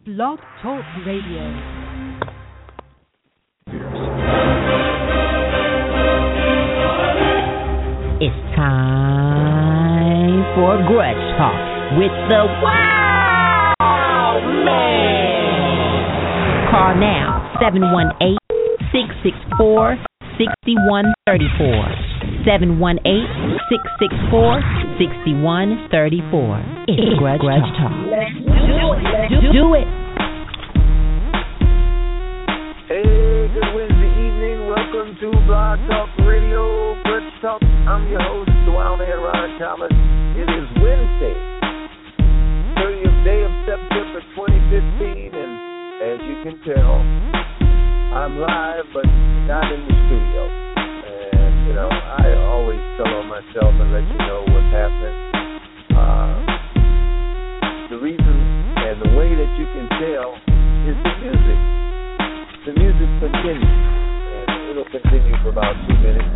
Blog Talk Radio. It's time for Grudge Talk with the Wild Man. Call now, 718-664-6134. 718-664-6134. It's Grudge Talk. Let's do it. Hey, good Wednesday evening. Welcome to Blog Talk Radio, Grudge Talk. I'm your host, the Wild Man, Ron Thomas. It is Wednesday, 30th day of September 2015, and as you can tell, I'm live, but not in the studio. And, I always tell on myself and let you know what's happening. The reason and the way that you can tell is the music. The music continues, and it'll continue for about 2 minutes.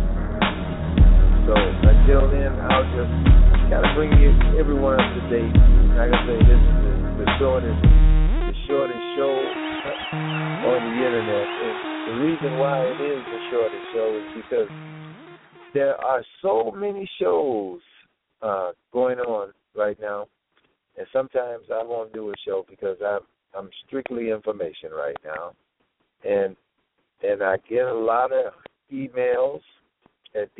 So until then, I'll just kind of bring you everyone up to date. Like I say, this is the shortest show on the internet. And the reason why it is the shortest show is because there are so many shows going on right now, and sometimes I won't do a show because I'm strictly information right now. And I get a lot of emails at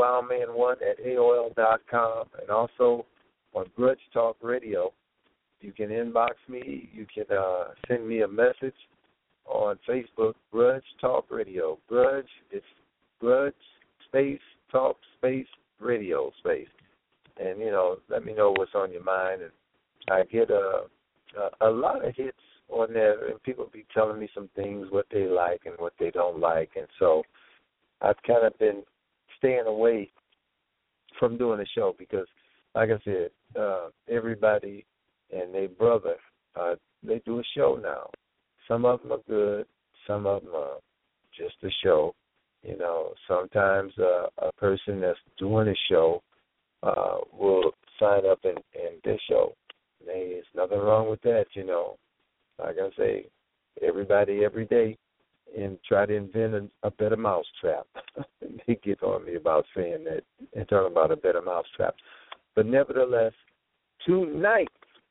dawildman1@aol.com, and also on Grudge Talk Radio. You can inbox me. You can send me a message on Facebook, Grudge Talk Radio. Grudge, it's Grudge space Talk space Radio space. And, let me know what's on your mind. And I get a lot of hits on there, and people be telling me some things, what they like and what they don't like. And so I've kind of been staying away from doing a show because, like I said, everybody and their brother, they do a show now. Some of them are good. Some of them are just a show. Sometimes a person that's doing a show will sign up in this show. There's nothing wrong with that, Like I say, everybody every day and try to invent a better mousetrap. They get on me about saying that and talking about a better mousetrap. But nevertheless, tonight,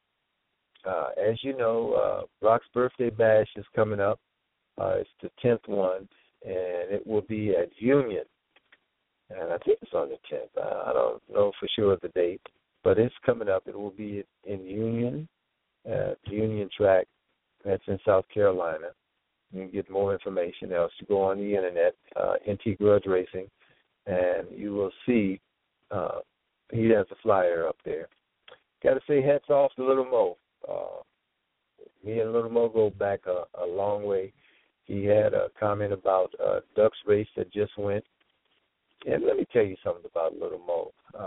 as you know, Rock's birthday bash is coming up. It's the 10th one, and it will be at Union. And I think it's on the 10th. I don't know for sure the date, but it's coming up. It will be in Union, Union Track. That's in South Carolina. You can get more information else. You go on the internet, NT Grudge Racing, and you will see he has a flyer up there. Got to say hats off to Little Mo. Me and Little Mo go back a long way. He had a comment about Ducks race that just went. And let me tell you something about Little Mo.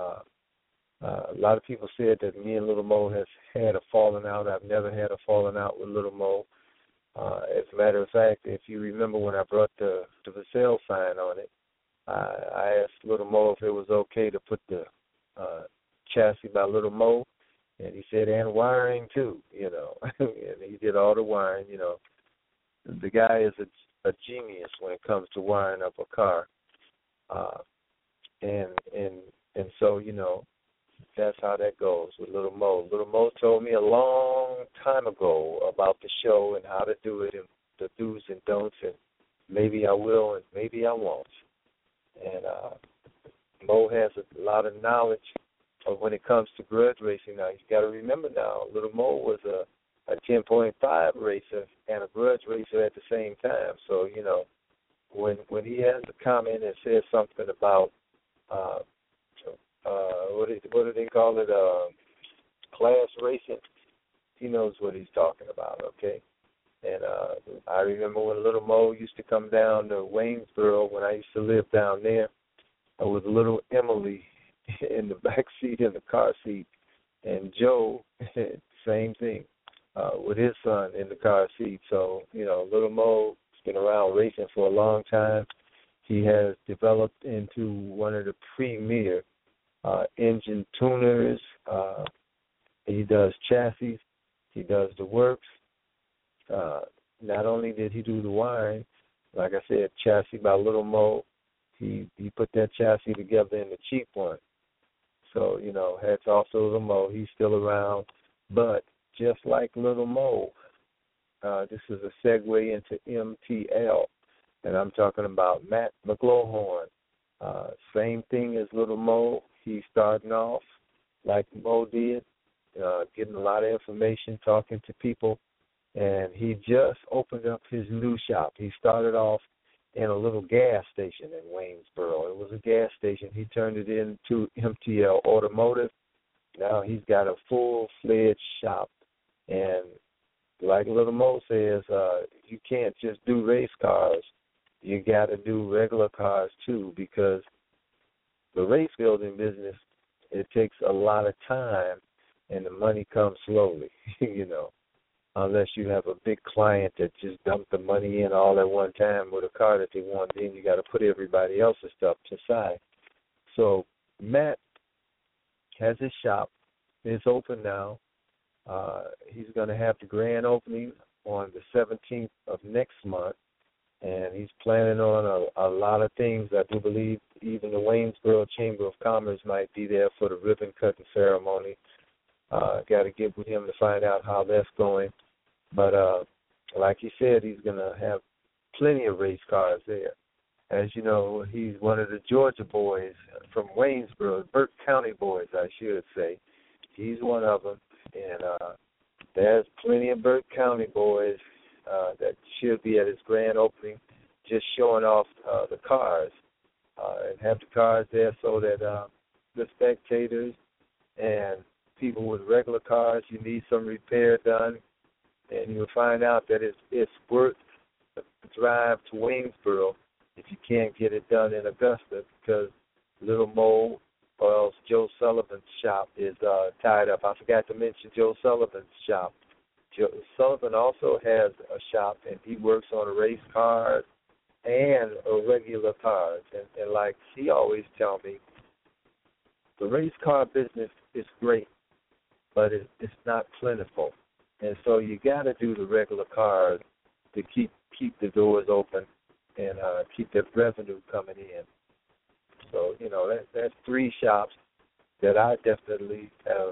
A lot of people said that me and Little Mo has had a falling out. I've never had a falling out with Little Mo. As a matter of fact, if you remember when I brought the for sale sign on it, I asked Little Mo if it was okay to put the chassis by Little Mo, and he said, and wiring too, and he did all the wiring, The guy is a genius when it comes to wiring up a car. And so, that's how that goes with Little Mo. Little Mo told me a long time ago about the show and how to do it and the do's and don'ts, and maybe I will and maybe I won't. And Mo has a lot of knowledge of when it comes to grudge racing. Now, you got to remember now, Little Mo was a 10.5 racer and a grudge racer at the same time. So, when he has a comment that says something about what do they call it? Class racing. He knows what he's talking about. Okay. And I remember when Little Mo used to come down to Waynesboro when I used to live down there with little Emily in the back seat in the car seat, and Joe, same thing, with his son in the car seat. So Little Mo's been around racing for a long time. He has developed into one of the premier engine tuners. He does chassis. He does the works. Not only did he do the wine, like I said, chassis by Little Mo, he put that chassis together in the cheap one. So, hats off to Little Mo. He's still around. But just like Little Mo, this is a segue into MTL, and I'm talking about Matt McGlohorn. Same thing as Little Mo. He's starting off like Mo did, getting a lot of information, talking to people, and he just opened up his new shop. He started off in a little gas station in Waynesboro. It was a gas station. He turned it into MTL Automotive. Now he's got a full-fledged shop, and like Little Mo says, you can't just do race cars. You got to do regular cars too, because the race building business, it takes a lot of time, and the money comes slowly, unless you have a big client that just dumped the money in all at one time with a car that they want, then you got to put everybody else's stuff to the side. So Matt has his shop. It's open now. He's going to have the grand opening on the 17th of next month, and he's planning on a lot of things. I do believe even the Waynesboro Chamber of Commerce might be there for the ribbon cutting ceremony. Got to get with him to find out how that's going. But like he said, he's going to have plenty of race cars there. As you know, he's one of the Georgia boys from Waynesboro, Burke County boys, I should say. He's one of them. And there's plenty of Burke County boys that should be at his grand opening just showing off the cars and have the cars there so that the spectators and people with regular cars, you need some repair done, and you'll find out that it's worth the drive to Waynesboro if you can't get it done in Augusta, because Little Mo or else Joe Sullivan's shop is tied up. I forgot to mention Joe Sullivan's shop. Joe Sullivan also has a shop, and he works on race cars and regular cars. And like he always tell me, the race car business is great, but it's not plentiful. And so you got to do the regular cars to keep the doors open and keep that revenue coming in. So, that's three shops that I definitely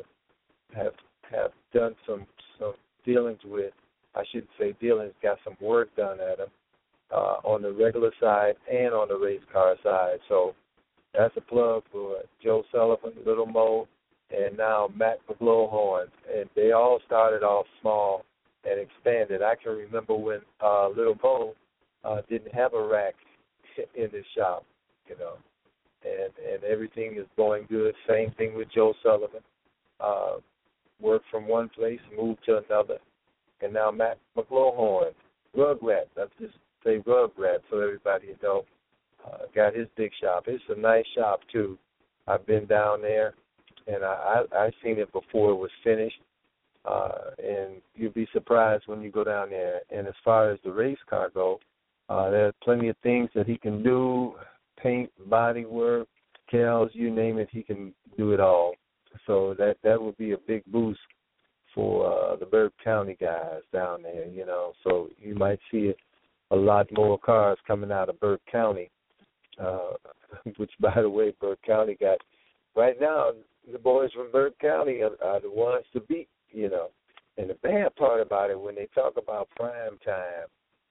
have done some dealings with. I shouldn't say dealings, got some work done at them on the regular side and on the race car side. So that's a plug for Joe Sullivan, Little Mo, and now Matt McGlohorn. And they all started off small and expanded. I can remember when Little Mo didn't have a rack in his shop, and everything is going good. Same thing with Joe Sullivan. Worked from one place, moved to another. And now Matt McGlohorn, Rugrat, let's just say Rugrat so everybody know, got his big shop. It's a nice shop, too. I've been down there, and I seen it before it was finished. And you'll be surprised when you go down there. And as far as the race car go, there's plenty of things that he can do, paint, body work, decals, you name it, he can do it all. So that would be a big boost for the Burke County guys down there, So you might see a lot more cars coming out of Burke County, which, by the way, Burke County got, right now, the boys from Burke County are the ones to beat, And the bad part about it, when they talk about prime time,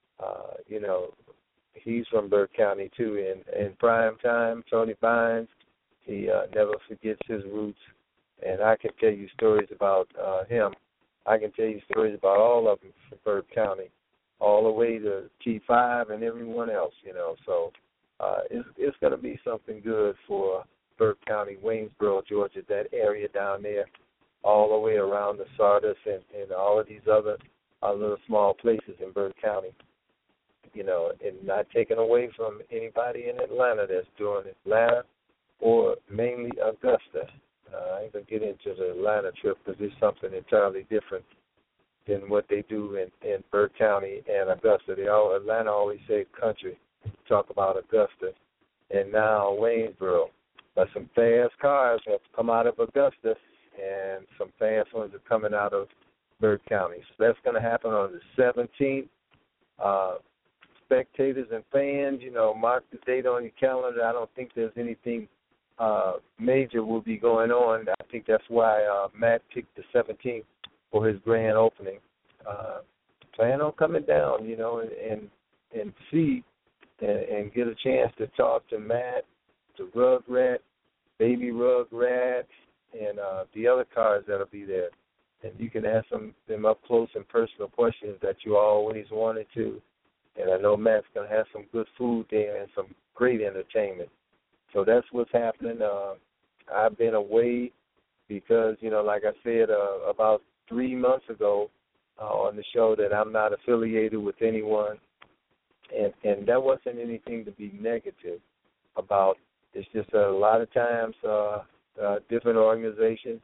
he's from Burke County, too. In prime time, Tony Bynes, he never forgets his roots. And I can tell you stories about him. I can tell you stories about all of them from Burke County, all the way to T5 and everyone else, So it's going to be something good for Burke County, Waynesboro, Georgia, that area down there, all the way around the Sardis and all of these other little small places in Burke County. And not taken away from anybody in Atlanta that's doing Atlanta or mainly Augusta. I ain't going to get into the Atlanta trip because it's something entirely different than what they do in Burke County and Augusta. Atlanta always say country, talk about Augusta, and now Waynesboro. But some fast cars have come out of Augusta, and some fast ones are coming out of County. So that's going to happen on the 17th. Spectators and fans, mark the date on your calendar. I don't think there's anything major will be going on. I think that's why Matt picked the 17th for his grand opening. Plan on coming down, and see and get a chance to talk to Matt, to Rugrat, Baby Rugrat, and the other cars that'll be there. And you can ask them up close and personal questions that you always wanted to. And I know Matt's going to have some good food there and some great entertainment. So that's what's happening. I've been away because, like I said about 3 months ago on the show, that I'm not affiliated with anyone. And that wasn't anything to be negative about. It's just a lot of times different organizations,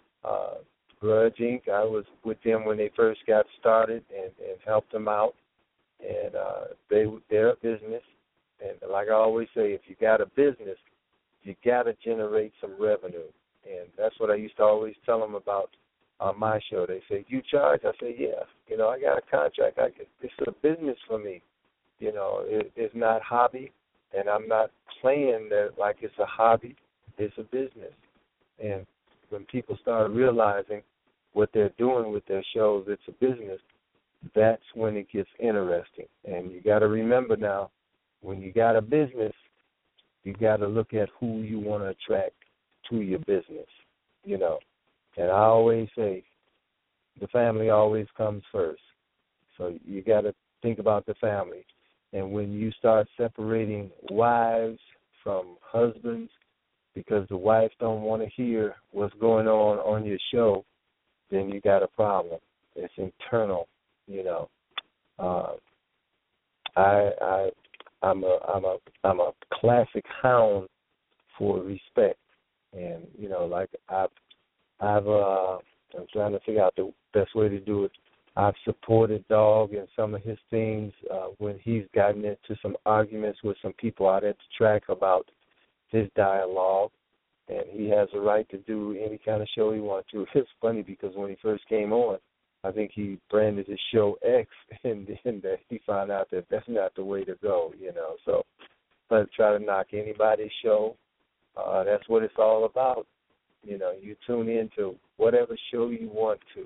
Grudge Inc., I was with them when they first got started and helped them out. And they're a business. And like I always say, if you got a business, you got to generate some revenue. And that's what I used to always tell them about on my show. They say, you charge? I say, yeah. I got a contract. It's a business for me. It's not hobby, and I'm not playing that like it's a hobby. It's a business. And when people start realizing what they're doing with their shows, it's a business, that's when it gets interesting. And you got to remember now, when you got a business, you got to look at who you want to attract to your business, And I always say the family always comes first. So you got to think about the family. And when you start separating wives from husbands because the wife don't want to hear what's going on your show, then you got a problem. It's internal, I'm a classic hound for respect, and I'm trying to figure out the best way to do it. I've supported Dog in some of his things when he's gotten into some arguments with some people out at the track about his dialogue, and he has a right to do any kind of show he wants to. It's funny because when he first came on, I think he branded his show X, and then he found out that that's not the way to go, So, but try to knock anybody's show. That's what it's all about. You tune in to whatever show you want to.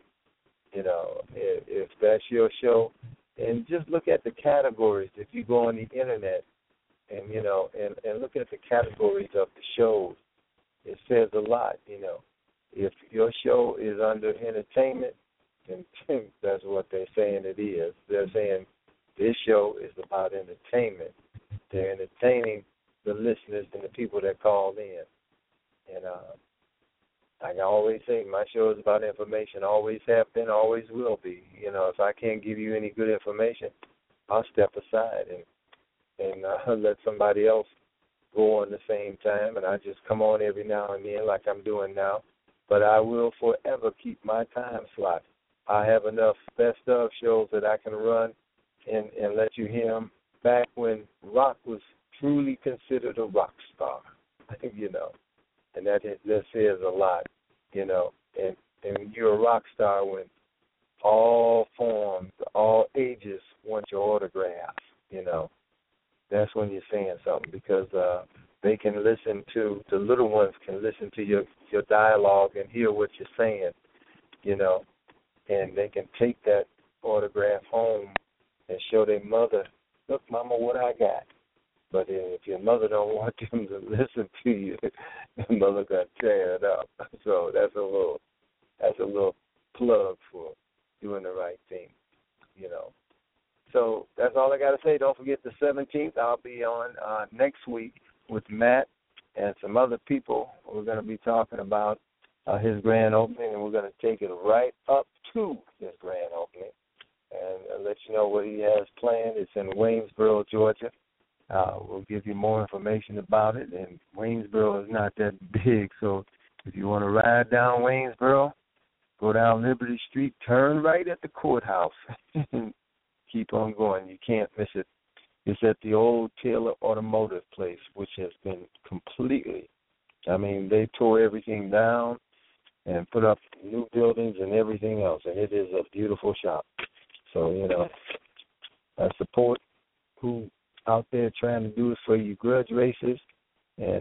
If that's your show, and just look at the categories. If you go on the internet and and look at the categories of the shows, it says a lot. If your show is under entertainment, then that's what they're saying it is. They're saying this show is about entertainment. They're entertaining the listeners and the people that call in. And like I always say, my show is about information. Always have been, always will be. If I can't give you any good information, I'll step aside and let somebody else go on the same time. And I just come on every now and then like I'm doing now. But I will forever keep my time slot. I have enough best of shows that I can run and let you hear them back when rock was truly considered a rock star, And that says a lot, And you're a rock star when all forms, all ages want your autograph, That's when you're saying something because they can listen to, the little ones can listen to your dialogue and hear what you're saying, And they can take that autograph home and show their mother, look, Mama, what I got. But if your mother don't want them to listen to you, the mother gonna tear it up. So that's a little plug for doing the right thing, So that's all I got to say. Don't forget the 17th. I'll be on next week with Matt and some other people. We're going to be talking about his grand opening, and we're going to take it right up to his grand opening and let you know what he has planned. It's in Waynesboro, Georgia. We'll give you more information about it, and Waynesboro is not that big, so if you want to ride down Waynesboro, go down Liberty Street, turn right at the courthouse, and keep on going. You can't miss it. It's at the old Taylor Automotive place, which has been completely, they tore everything down, and put up new buildings and everything else. And it is a beautiful shop. So, I support who out there trying to do it for you grudge racers. And,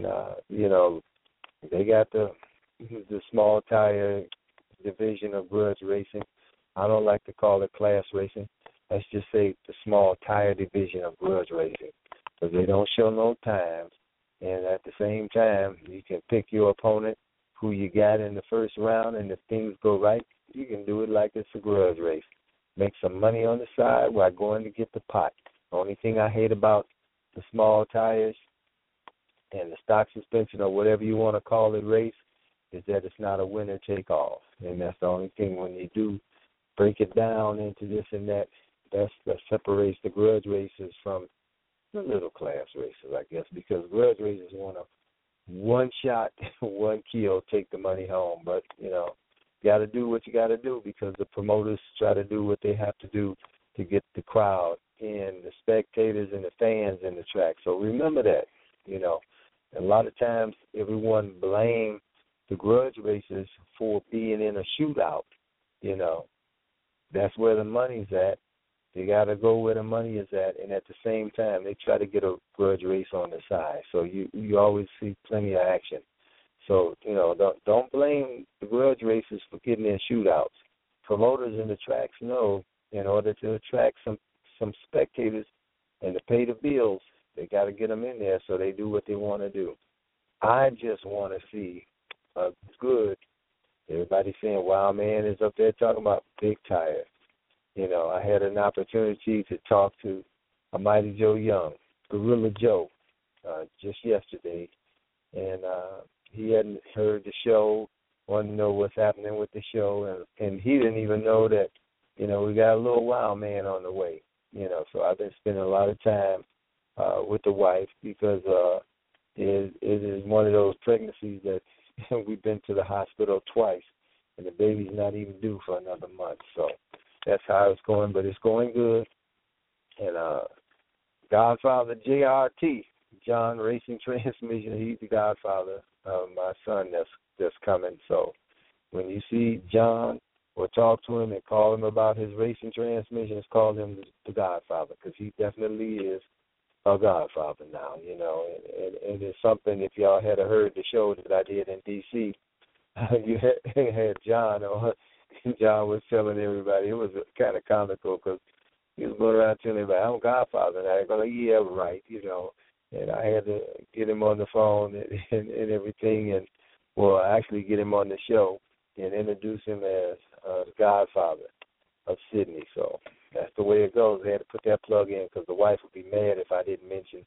they got the small tire division of grudge racing. I don't like to call it class racing. Let's just say the small tire division of grudge racing, because they don't show no times. And at the same time, you can pick your opponent who you got in the first round, and if things go right, you can do it like it's a grudge race. Make some money on the side while going to get the pot. The only thing I hate about the small tires and the stock suspension or whatever you want to call it race is that it's not a winner take all. And that's the only thing when you do break it down into this and that, that separates the grudge racers from the little class racers, I guess, because grudge racers want to one shot, one kill, take the money home. But, got to do what you got to do because the promoters try to do what they have to do to get the crowd and the spectators and the fans in the track. So remember that, A lot of times everyone blame the grudge racers for being in a shootout, That's where the money's at. You got to go where the money is at, and at the same time, they try to get a grudge race on the side. So you always see plenty of action. So, don't blame the grudge racers for getting in shootouts. Promoters in the tracks know in order to attract some spectators and to pay the bills, they got to get them in there so they do what they want to do. I just want to see a good, everybody saying, wow, man is up there talking about big tires. I had an opportunity to talk to Mighty Joe Young, Gorilla Joe, just yesterday, and he hadn't heard the show, wanted to know what's happening with the show, and he didn't even know that, we got a little wild man on the way, So I've been spending a lot of time with the wife because it is one of those pregnancies that we've been to the hospital twice, and the baby's not even due for another month, so that's how it's going, but it's going good. And Godfather JRT, John Racing Transmission, he's the godfather of my son that's coming. So when you see John or talk to him and call him about his racing transmissions, call him the godfather because he definitely is a godfather now, And it's something, if y'all had heard the show that I did in D.C., you had John on. John was telling everybody, it was kind of comical because he was going around telling everybody, I'm Godfather. And I go, yeah, right, And I had to get him on the phone and everything, and actually get him on the show and introduce him as the Godfather of Sydney. So that's the way it goes. They had to put that plug in because the wife would be mad if I didn't mention.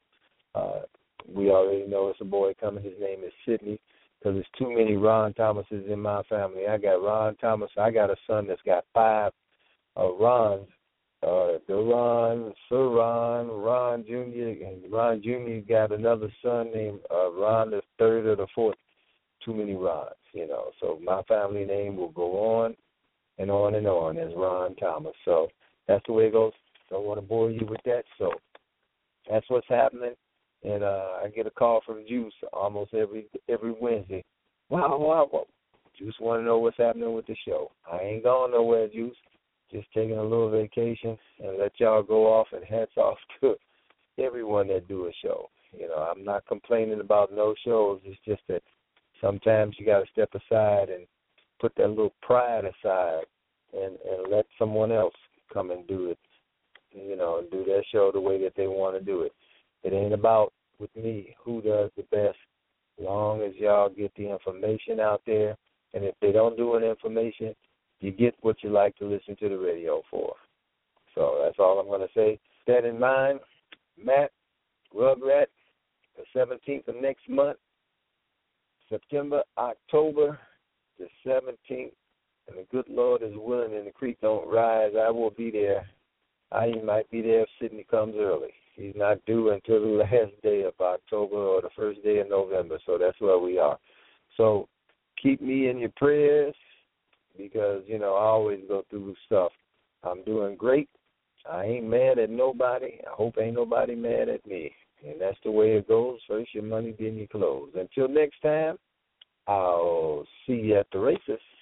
We already know it's a boy coming. His name is Sydney. Because there's too many Ron Thomases in my family. I got Ron Thomas. I got a son that's got 5 Rons. Deron, Sir Ron Jr., and Ron Jr. got another son named Ron the 3rd or the 4th. Too many Rons, So my family name will go on and on and on as Ron Thomas. So that's the way it goes. Don't want to bore you with that. So that's what's happening. And I get a call from Juice almost every Wednesday. Wow. Juice want to know what's happening with the show. I ain't going nowhere, Juice. Just taking a little vacation and let y'all go off, and hats off to everyone that do a show. I'm not complaining about no shows. It's just that sometimes you got to step aside and put that little pride aside and let someone else come and do it, and do their show the way that they want to do it. It ain't about, with me, who does the best, as long as y'all get the information out there. And if they don't do an information, you get what you like to listen to the radio for. So that's all I'm going to say. That in mind, Matt, Rugrat, the 17th of next month, September, October the 17th, and the good Lord is willing and the creek don't rise, I will be there. I might be there if Sydney comes early. He's not due until the last day of October or the first day of November, so that's where we are. So keep me in your prayers because, I always go through stuff. I'm doing great. I ain't mad at nobody. I hope ain't nobody mad at me. And that's the way it goes. First your money, then your clothes. Until next time, I'll see you at the races.